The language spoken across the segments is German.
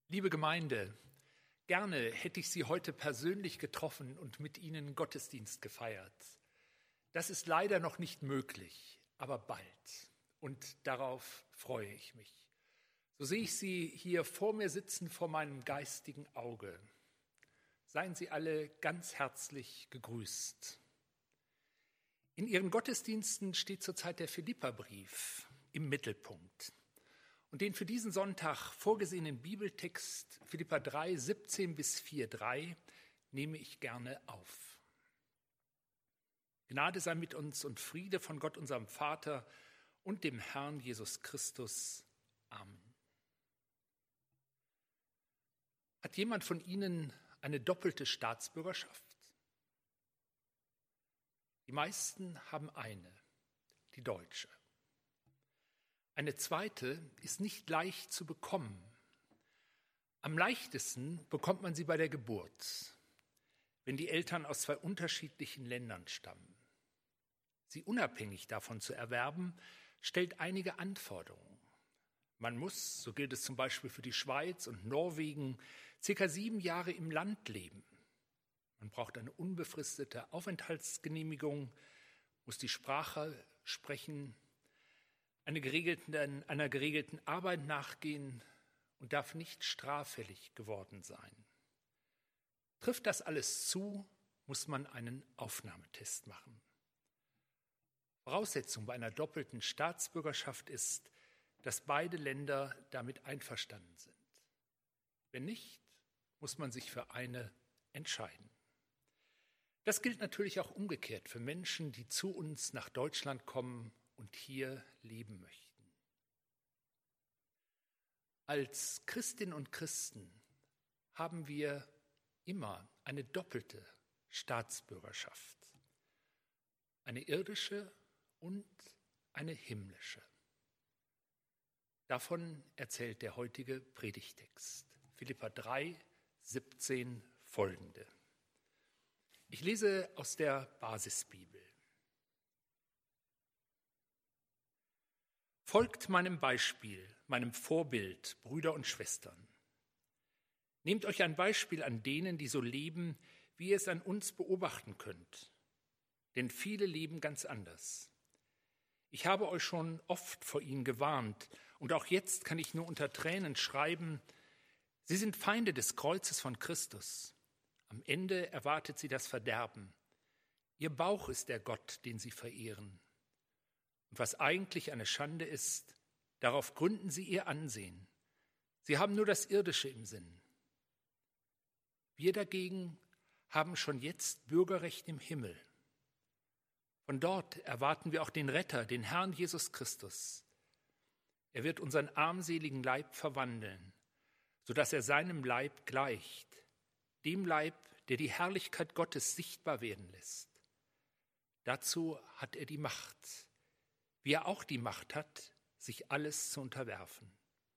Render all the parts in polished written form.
Liebe Gemeinde, gerne hätte ich Sie heute persönlich getroffen und mit Ihnen Gottesdienst gefeiert. Das ist leider noch nicht möglich, aber bald. Und darauf freue ich mich. So sehe ich Sie hier vor mir sitzen, vor meinem geistigen Auge. Seien Sie alle ganz herzlich gegrüßt. In Ihren Gottesdiensten steht zurzeit der Philipperbrief im Mittelpunkt. Und den für diesen Sonntag vorgesehenen Bibeltext Philipper 3, 17 bis 4,3 nehme ich gerne auf. Gnade sei mit uns und Friede von Gott, unserem Vater und dem Herrn Jesus Christus. Amen. Hat jemand von Ihnen eine doppelte Staatsbürgerschaft? Die meisten haben eine, die deutsche. Eine zweite ist nicht leicht zu bekommen. Am leichtesten bekommt man sie bei der Geburt, wenn die Eltern aus zwei unterschiedlichen Ländern stammen. Sie unabhängig davon zu erwerben, stellt einige Anforderungen. Man muss, so gilt es zum Beispiel für die Schweiz und Norwegen, ca. 7 Jahre im Land leben. Man braucht eine unbefristete Aufenthaltsgenehmigung, muss die Sprache sprechen, einer geregelten Arbeit nachgehen und darf nicht straffällig geworden sein. Trifft das alles zu, muss man einen Aufnahmetest machen. Voraussetzung bei einer doppelten Staatsbürgerschaft ist, dass beide Länder damit einverstanden sind. Wenn nicht, muss man sich für eine entscheiden. Das gilt natürlich auch umgekehrt für Menschen, die zu uns nach Deutschland kommen und hier leben möchten. Als Christinnen und Christen haben wir immer eine doppelte Staatsbürgerschaft, eine irdische und eine himmlische. Davon erzählt der heutige Predigtext, Philipper 3, 17 folgende. Ich lese aus der Basisbibel. Folgt meinem Beispiel, meinem Vorbild, Brüder und Schwestern. Nehmt euch ein Beispiel an denen, die so leben, wie ihr es an uns beobachten könnt. Denn viele leben ganz anders. Ich habe euch schon oft vor ihnen gewarnt und auch jetzt kann ich nur unter Tränen schreiben, sie sind Feinde des Kreuzes von Christus. Am Ende erwartet sie das Verderben. Ihr Bauch ist der Gott, den sie verehren. Und was eigentlich eine Schande ist, darauf gründen sie ihr Ansehen. Sie haben nur das Irdische im Sinn. Wir dagegen haben schon jetzt Bürgerrecht im Himmel. Von dort erwarten wir auch den Retter, den Herrn Jesus Christus. Er wird unseren armseligen Leib verwandeln, sodass er seinem Leib gleicht, dem Leib, der die Herrlichkeit Gottes sichtbar werden lässt. Dazu hat er die Macht, wie er auch die Macht hat, sich alles zu unterwerfen.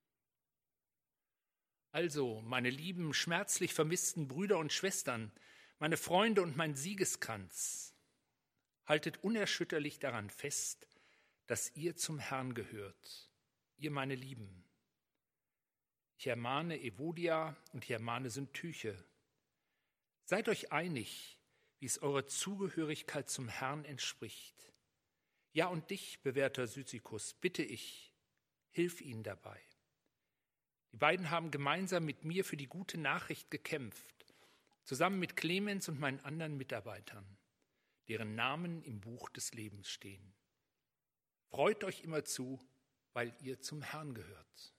Also, meine lieben, schmerzlich vermissten Brüder und Schwestern, meine Freunde und mein Siegeskranz, haltet unerschütterlich daran fest, dass ihr zum Herrn gehört, ihr meine Lieben. Ich ermahne Evodia und ich ermahne Syntyche. Seid euch einig, wie es eurer Zugehörigkeit zum Herrn entspricht. Ja, und dich, bewährter Syzykus, bitte ich, hilf ihnen dabei. Die beiden haben gemeinsam mit mir für die gute Nachricht gekämpft, zusammen mit Clemens und meinen anderen Mitarbeitern, deren Namen im Buch des Lebens stehen. Freut euch immerzu, weil ihr zum Herrn gehört.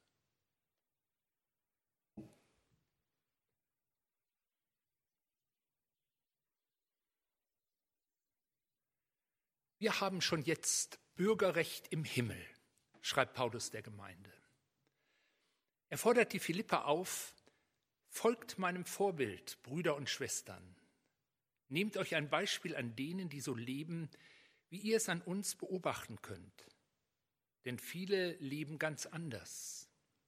Wir haben schon jetzt Bürgerrecht im Himmel, schreibt Paulus der Gemeinde. Er fordert die Philipper auf, folgt meinem Vorbild, Brüder und Schwestern. Nehmt euch ein Beispiel an denen, die so leben, wie ihr es an uns beobachten könnt. Denn viele leben ganz anders.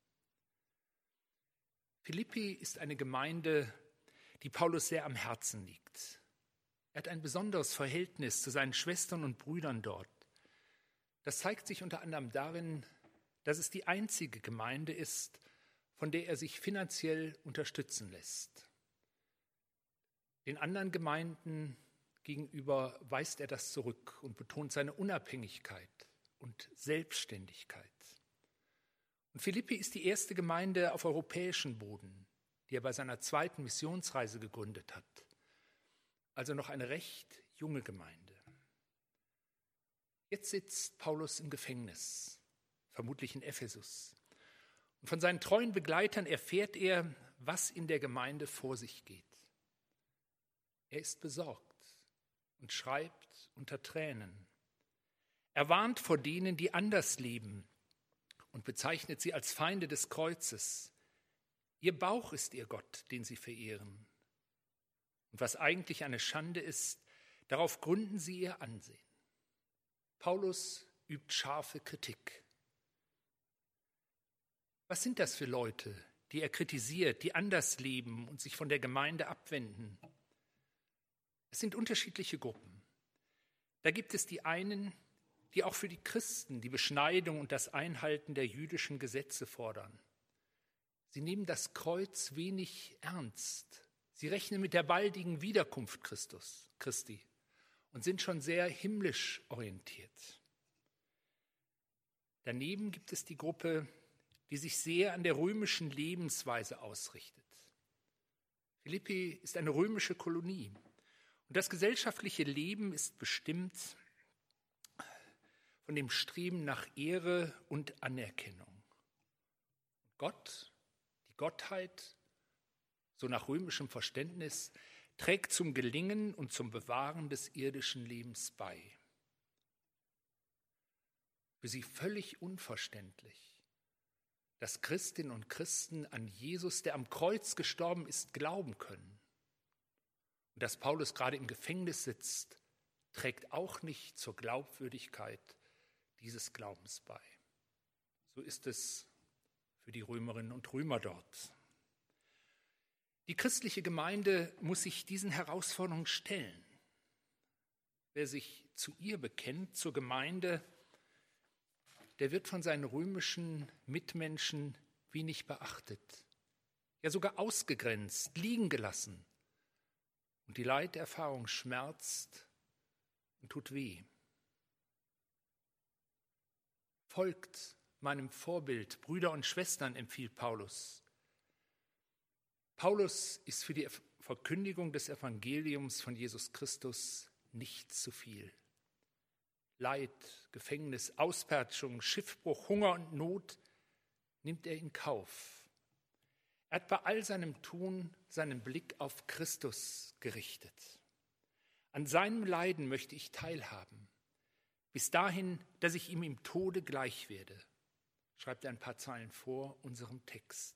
Philippi ist eine Gemeinde, die Paulus sehr am Herzen liegt. Er hat ein besonderes Verhältnis zu seinen Schwestern und Brüdern dort. Das zeigt sich unter anderem darin, dass es die einzige Gemeinde ist, von der er sich finanziell unterstützen lässt. Den anderen Gemeinden gegenüber weist er das zurück und betont seine Unabhängigkeit und Selbstständigkeit. Und Philippi ist die erste Gemeinde auf europäischem Boden, die er bei seiner zweiten Missionsreise gegründet hat. Also noch eine recht junge Gemeinde. Jetzt sitzt Paulus im Gefängnis, vermutlich in Ephesus. Und von seinen treuen Begleitern erfährt er, was in der Gemeinde vor sich geht. Er ist besorgt und schreibt unter Tränen. Er warnt vor denen, die anders leben, und bezeichnet sie als Feinde des Kreuzes. Ihr Bauch ist ihr Gott, den sie verehren. Und was eigentlich eine Schande ist, darauf gründen sie ihr Ansehen. Paulus übt scharfe Kritik. Was sind das für Leute, die er kritisiert, die anders leben und sich von der Gemeinde abwenden? Es sind unterschiedliche Gruppen. Da gibt es die einen, die auch für die Christen die Beschneidung und das Einhalten der jüdischen Gesetze fordern. Sie nehmen das Kreuz wenig ernst. Sie rechnen mit der baldigen Wiederkunft Christi und sind schon sehr himmlisch orientiert. Daneben gibt es die Gruppe, die sich sehr an der römischen Lebensweise ausrichtet. Philippi ist eine römische Kolonie und das gesellschaftliche Leben ist bestimmt von dem Streben nach Ehre und Anerkennung. Gott, die Gottheit, so nach römischem Verständnis, trägt zum Gelingen und zum Bewahren des irdischen Lebens bei. Für sie völlig unverständlich, dass Christinnen und Christen an Jesus, der am Kreuz gestorben ist, glauben können. Und dass Paulus gerade im Gefängnis sitzt, trägt auch nicht zur Glaubwürdigkeit dieses Glaubens bei. So ist es für die Römerinnen und Römer dort. Die christliche Gemeinde muss sich diesen Herausforderungen stellen. Wer sich zu ihr bekennt, zur Gemeinde, der wird von seinen römischen Mitmenschen wenig beachtet, ja sogar ausgegrenzt, liegen gelassen. Und die Leiterfahrung schmerzt und tut weh. Folgt meinem Vorbild, Brüder und Schwestern, empfiehlt Paulus. Paulus ist für die Verkündigung des Evangeliums von Jesus Christus nicht zu viel. Leid, Gefängnis, Auspeitschung, Schiffbruch, Hunger und Not nimmt er in Kauf. Er hat bei all seinem Tun seinen Blick auf Christus gerichtet. An seinem Leiden möchte ich teilhaben, bis dahin, dass ich ihm im Tode gleich werde, schreibt er ein paar Zeilen vor unserem Text.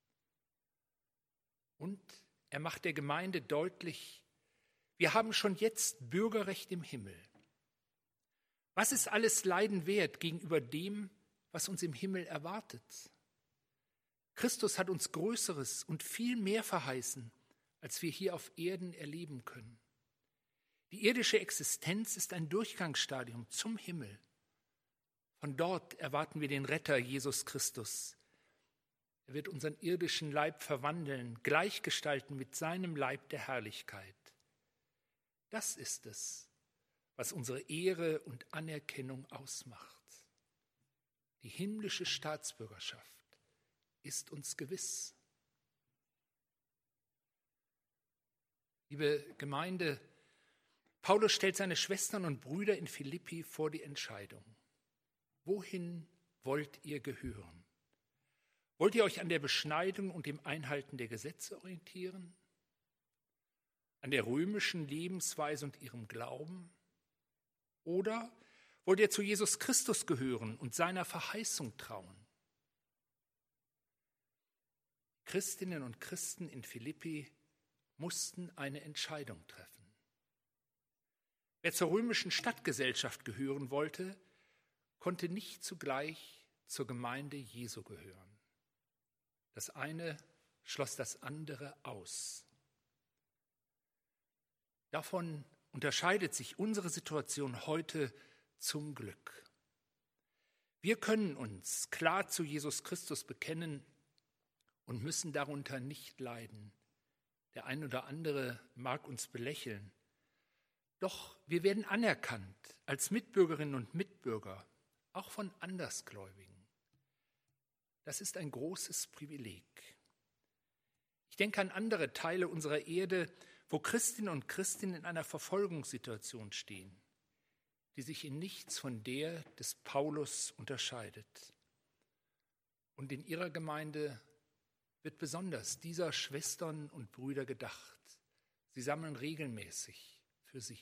Und er macht der Gemeinde deutlich, wir haben schon jetzt Bürgerrecht im Himmel. Was ist alles Leiden wert gegenüber dem, was uns im Himmel erwartet? Christus hat uns Größeres und viel mehr verheißen, als wir hier auf Erden erleben können. Die irdische Existenz ist ein Durchgangsstadium zum Himmel. Von dort erwarten wir den Retter, Jesus Christus. Er wird unseren irdischen Leib verwandeln, gleichgestalten mit seinem Leib der Herrlichkeit. Das ist es, was unsere Ehre und Anerkennung ausmacht. Die himmlische Staatsbürgerschaft ist uns gewiss. Liebe Gemeinde, Paulus stellt seine Schwestern und Brüder in Philippi vor die Entscheidung. Wohin wollt ihr gehören? Wollt ihr euch an der Beschneidung und dem Einhalten der Gesetze orientieren? An der römischen Lebensweise und ihrem Glauben? Oder wollt ihr zu Jesus Christus gehören und seiner Verheißung trauen? Christinnen und Christen in Philippi mussten eine Entscheidung treffen. Wer zur römischen Stadtgesellschaft gehören wollte, konnte nicht zugleich zur Gemeinde Jesu gehören. Das eine schloss das andere aus. Davon unterscheidet sich unsere Situation heute zum Glück. Wir können uns klar zu Jesus Christus bekennen und müssen darunter nicht leiden. Der ein oder andere mag uns belächeln. Doch wir werden anerkannt als Mitbürgerinnen und Mitbürger, auch von Andersgläubigen. Das ist ein großes Privileg. Ich denke an andere Teile unserer Erde, wo Christinnen und Christen in einer Verfolgungssituation stehen, die sich in nichts von der des Paulus unterscheidet. Und in ihrer Gemeinde wird besonders dieser Schwestern und Brüder gedacht. Sie sammeln regelmäßig für sie.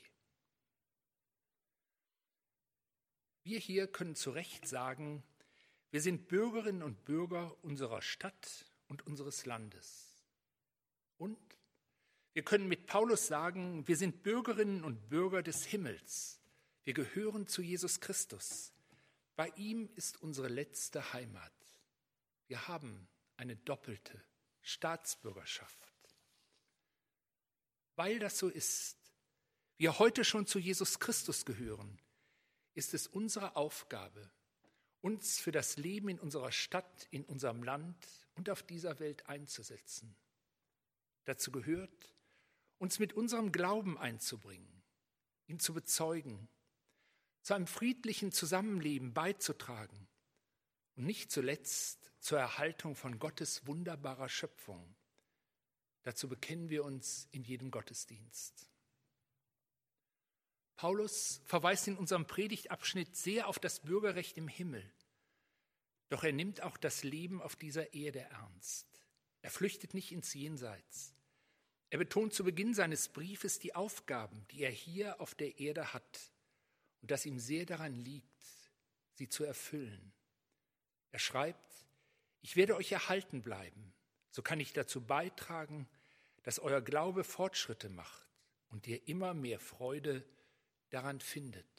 Wir hier können zu Recht sagen, wir sind Bürgerinnen und Bürger unserer Stadt und unseres Landes. Und wir können mit Paulus sagen, wir sind Bürgerinnen und Bürger des Himmels. Wir gehören zu Jesus Christus. Bei ihm ist unsere letzte Heimat. Wir haben eine doppelte Staatsbürgerschaft. Weil das so ist, wir heute schon zu Jesus Christus gehören, ist es unsere Aufgabe, uns für das Leben in unserer Stadt, in unserem Land und auf dieser Welt einzusetzen. Dazu gehört, uns mit unserem Glauben einzubringen, ihn zu bezeugen, zu einem friedlichen Zusammenleben beizutragen und nicht zuletzt zur Erhaltung von Gottes wunderbarer Schöpfung. Dazu bekennen wir uns in jedem Gottesdienst. Paulus verweist in unserem Predigtabschnitt sehr auf das Bürgerrecht im Himmel. Doch er nimmt auch das Leben auf dieser Erde ernst. Er flüchtet nicht ins Jenseits. Er betont zu Beginn seines Briefes die Aufgaben, die er hier auf der Erde hat und dass ihm sehr daran liegt, sie zu erfüllen. Er schreibt, ich werde euch erhalten bleiben, so kann ich dazu beitragen, dass euer Glaube Fortschritte macht und ihr immer mehr Freude daran findet.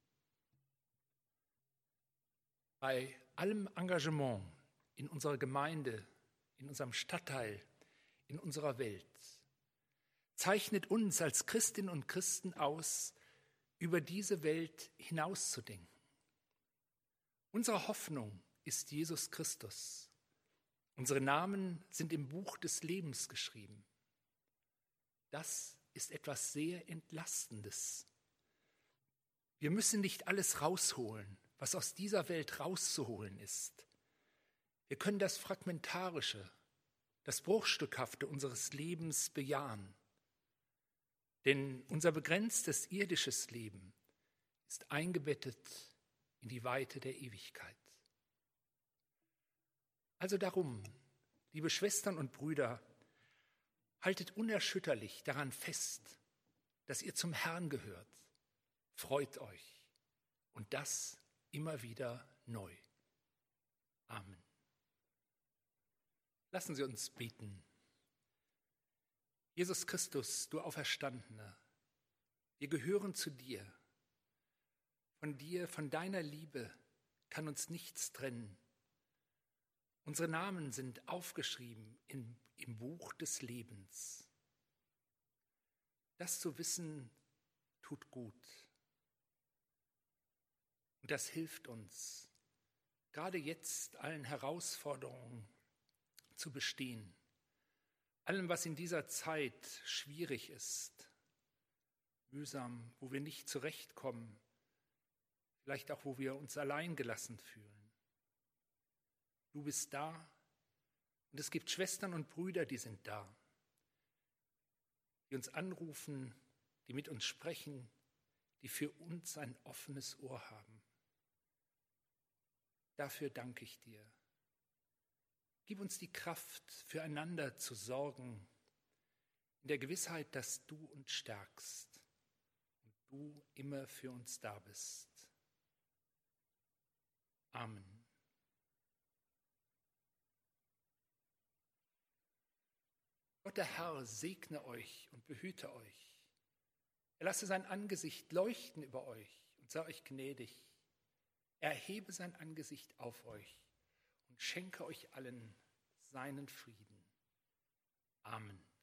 Bei allem Engagement in unserer Gemeinde, in unserem Stadtteil, in unserer Welt, zeichnet uns als Christinnen und Christen aus, über diese Welt hinauszudenken. Unsere Hoffnung ist Jesus Christus. Unsere Namen sind im Buch des Lebens geschrieben. Das ist etwas sehr Entlastendes. Wir müssen nicht alles rausholen, was aus dieser Welt rauszuholen ist. Wir können das Fragmentarische, das Bruchstückhafte unseres Lebens bejahen. Denn unser begrenztes irdisches Leben ist eingebettet in die Weite der Ewigkeit. Also darum, liebe Schwestern und Brüder, haltet unerschütterlich daran fest, dass ihr zum Herrn gehört. Freut euch und das immer wieder neu. Amen. Lassen Sie uns beten. Jesus Christus, du Auferstandener, wir gehören zu dir. Von deiner Liebe kann uns nichts trennen. Unsere Namen sind aufgeschrieben im Buch des Lebens. Das zu wissen, tut gut. Und das hilft uns, gerade jetzt allen Herausforderungen zu bestehen. Allem, was in dieser Zeit schwierig ist, mühsam, wo wir nicht zurechtkommen, vielleicht auch, wo wir uns allein gelassen fühlen. Du bist da und es gibt Schwestern und Brüder, die sind da, die uns anrufen, die mit uns sprechen, die für uns ein offenes Ohr haben. Dafür danke ich dir. Gib uns die Kraft, füreinander zu sorgen, in der Gewissheit, dass du uns stärkst und du immer für uns da bist. Amen. Gott der Herr segne euch und behüte euch. Er lasse sein Angesicht leuchten über euch und sei euch gnädig. Er erhebe sein Angesicht auf euch und schenke euch allen seinen Frieden. Amen.